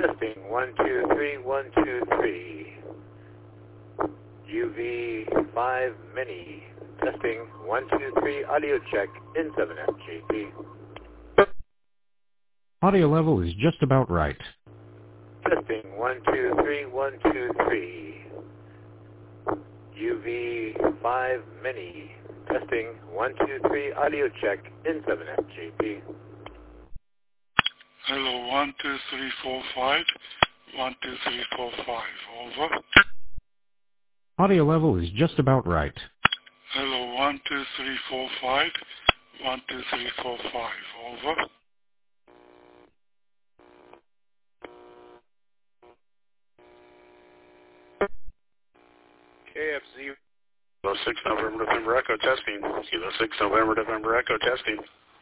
Testing 123 123. UV5 Mini. Testing 123 audio check in 7FGP. Audio level is just about right. Testing 123 123. UV5 Mini. Testing 123 audio check in 7FGP. Hello, 12345, 12345, over. Audio level is just about right. Hello, 12345, 12345, over. KFZ. Kilo 6 November November Echo testing. Kilo 6 November November Echo testing.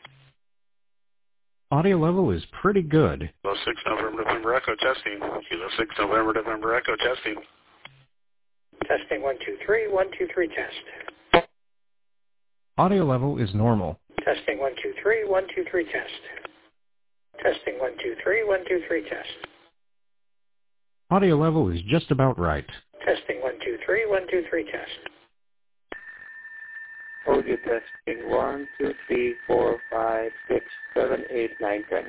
Audio level is pretty good. Kilo 6 November November Echo testing. Kilo 6 November November Echo testing. Testing 123 123 test. Audio level is normal. Testing 123 123 test. Testing 123 123 test. Audio level is just about right. Testing 123 123 test. Audio testing 1 2 3 4 5 6 7 8 9 10.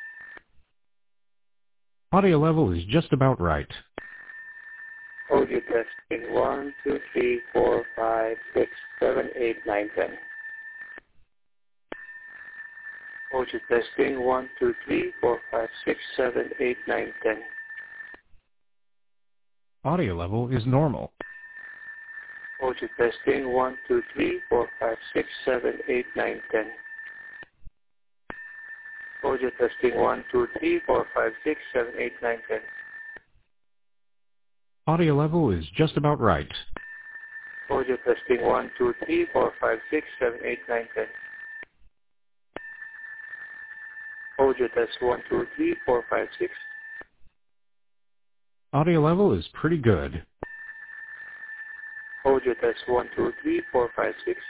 Audio level is just about right. Audio testing 1 2 3 4 5 6 7 8 9 10. Audio testing 1 2 3 4 5 6 7 8 9 10. Audio level is normal. Audio testing 1 2 3 4 5 6 7 8 9 10. Audio testing 1 2 3 4 5 6 7 8 9 10. Audio level is just about right. Audio testing 1 2 3 4 5 6 7 8 9 10. Audio test 1 2 3 4 5 6. Audio level is pretty good. Audio test 1 2 3 4 5 6.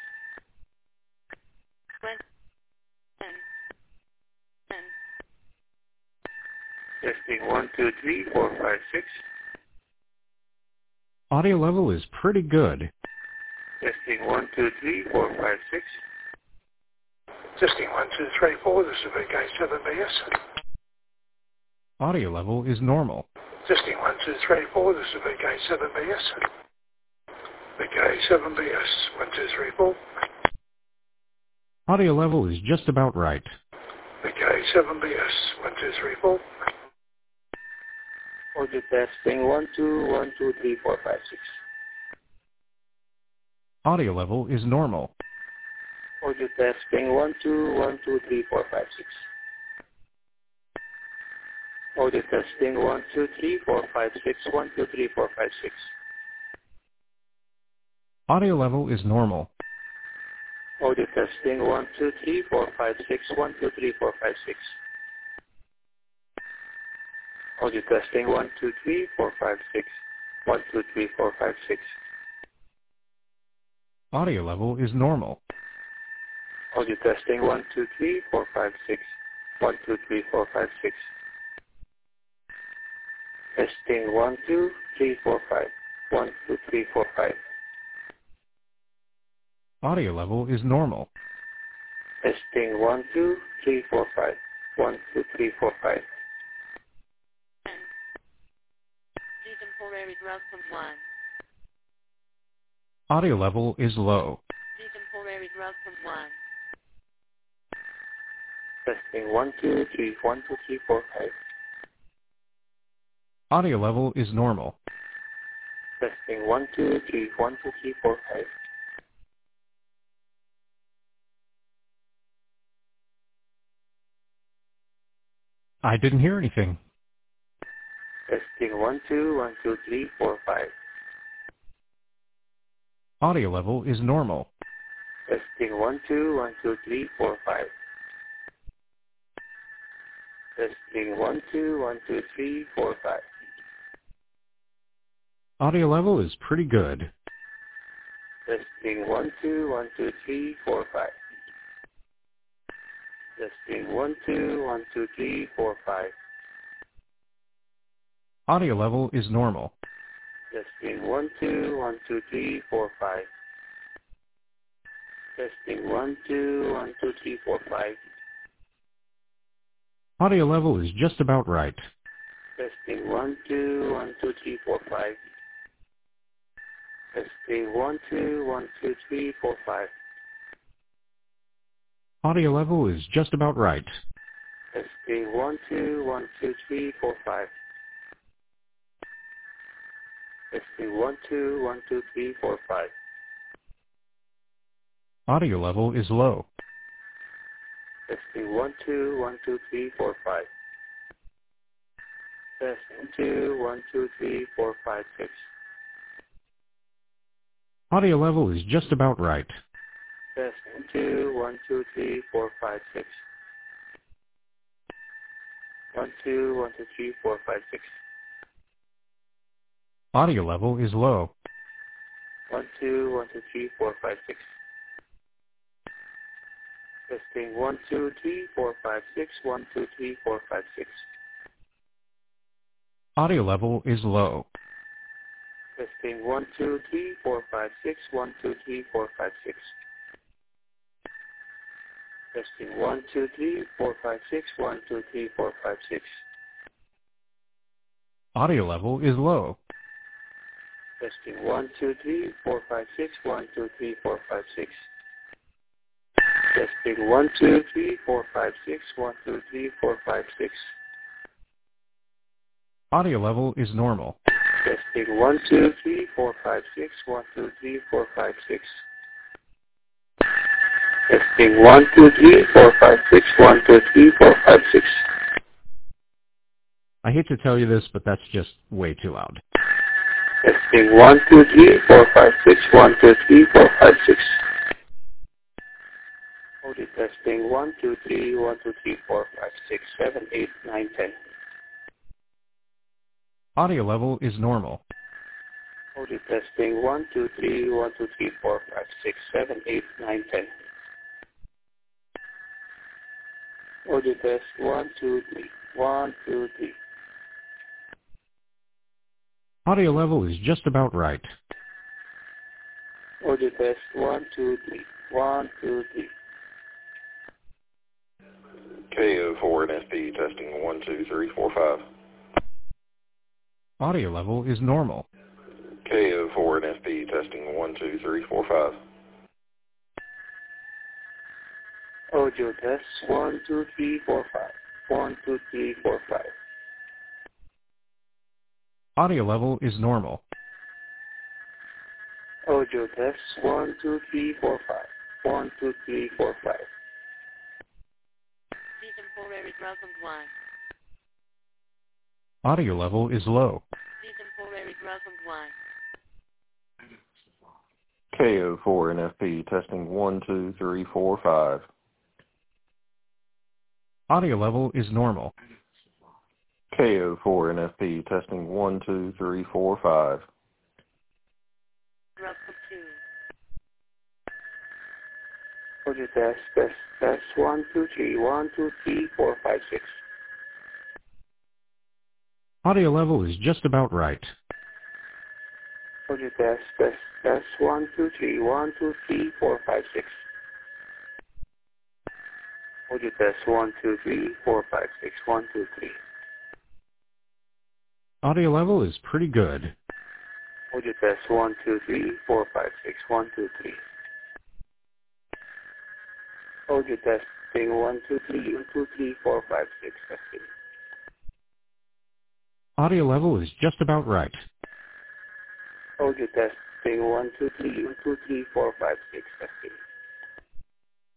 Testing 1 2 3 4 5 6. Audio level is pretty good. Testing 1 2 3 4 5 6. Testing 1 2 3 4. This is VK7BS. Audio level is normal. Testing 1 2 3 4. This is VK7BS. VK7BS 1 2 3 4. Audio level is just about right. VK7BS 1 2 3 4. Audio testing 1 2 1 2 3 4 5 6. Audio level is normal. Audio testing 1 2 1 2 3 4 5 6. Audio testing 1 2 3 4 5 6 1 2 3 4 5 6. Audio level is normal. Audio testing 1 2 3 4 5 6 1 2 3 4 5 6. Audio testing 1 2 3 4 5 6 1 2 3 4 5 6. Audio level is normal. Audio testing 1 2 3 4 5 6 1 2 3 4 5 6. Testing 1 2 3 4 5 1 2 3 4 5. Audio level is normal. Testing 1 2 3 4 5 1 2 3 4 5. Audio level is low. Testing 1 2 3 1 2 3 4 5. Audio level is normal. Testing 1 2 3 1 2 3 4 5. I didn't hear anything. Testing 1 2 1 2 3 4 5. Audio level is normal. Testing 1 2 1 2 3 4 5. Testing 1 2 1 2 3 4 5. Audio level is pretty good. Testing 1 2 1 2 3 4 5. Testing 1 2 1 2 3 4 5. Audio level is normal. Testing 1, 2, 1, 2, 3, 4, 5. Testing 1, 2, 1, 2, 3, 4, 5. Audio level is just about right. Testing 1, 2, 1, 2, 3, 4, 5. Testing 1, 2, 1, 2, 3, 4, 5. Audio level is just about right. Testing 1, 2, 1, 2, 3, 4, 5. Testing 1, 2, 1, 2, 3, 4, 5. Audio level is low. Testing 1, 2, 1, 2, 3, 4, 5. Testing 2, 1, 2, 3, 4, 5, 6. Audio level is just about right. Testing 2, 1, 2, 3, 4, 5, 6. 1, 2, 1, 2, 3, 4, 5, 6. Audio level is low. 1, 2, 1, 2, 3, 4, 5, 6. Testing 1, 2, 3, 4, 5, 6. 1, 2, 3, 4, 5, 6. Audio level is low. Testing 1, 2, 3, 4, 5, 6. 1, 2, 3, 4, 5, 6. Testing 1, 2, 3, 4, 5, 6. 1, 2, 3, 4, 5, 6. Audio level is low. Testing 1, 2, 3, 4, 5, 6. 1, 2, 3, 4, 5, 6. Testing 1, 2, 3, 4, 5, 6. 1, 2, 3, 4, 5, 6. Audio level is normal. Testing 1, 2, 3, 4, 5, 6. 1, 2, 3, 4, 5, 6. Testing 1, 2, 3, 4, 5, 6. 1, 2, 3, 4, 5, 6. I hate to tell you this, but that's just way too loud. Testing 1, 2, 3, 4, 5, 6. 1, 2, 3, 4, 5, 6. Audio testing 1, 2, 3, 1, 2, 3, 4, 5, 6, 7, 8, 9, 10. Audio level is normal. Audio testing 1, 2, 3, 1, 2, 3, 4, 5, 6, 7, 8, 9, 10. Audio test 1, 2, 3. 1, 2, 3. Audio level is just about right. Audio test 1, 2, 3. 1, 2, 3. KO4 and SP testing 1, 2, 3, 4, 5. Audio level is normal. KO4 and SP testing 1, 2, 3, 4, 5. Audio test 1, 2, 3, 4, 5. 1, 2, 3, 4, 5. Audio level is normal. Audio test 1, 2, 3, 4, 5. 1, 2, 3, 4, 5. System 4 Eric welcome 1. Audio level is low. System 4 Eric welcome 1. KO4 and FP testing 1, 2, 3, 4, 5. Audio level is normal. KO4 and FP testing 1, 2, 3, 4, 5. Welcome 2. Audio test 1, 2, 3. 1, 2, 3, 4, 5, 6. Audio level is just about right. Audio test 1, 2, 3. 1, 2, 3, 4, 5, 6. Audio test 1, 2, 3, 4, 5, 6. 1, 2, 3. Audio level is pretty good. Audio test 1, 2, 3, 4, 5, 6. 1, 2, 3. Audio testing 1, 2, 3, 1, 2, 3, 4, 5, 6. Testing. Audio level is just about right. Audio testing 1, 2, 3, 1, 2, 3, 4, 5, 6. Testing.